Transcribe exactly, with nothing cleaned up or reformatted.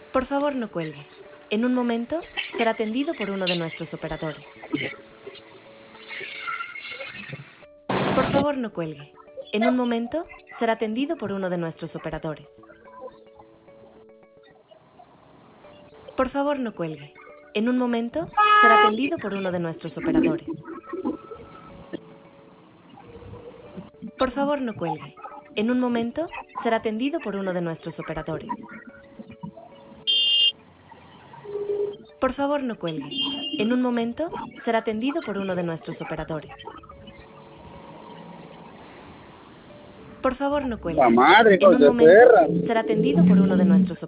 Por favor, no cuelgue. En un momento será atendido por uno de nuestros operadores. Por favor, no cuelgue. En un momento será atendido por uno de nuestros operadores. Por favor, no cuelgue. En un momento será atendido por uno de nuestros operadores. Por favor, no cuelgue. En un momento será atendido por uno de nuestros operadores. Por favor, no cuelgue. En un momento será atendido por uno de nuestros operadores. Por favor, no cuelgue. La madre, En con un de momento perra. será atendido por uno de nuestros operadores.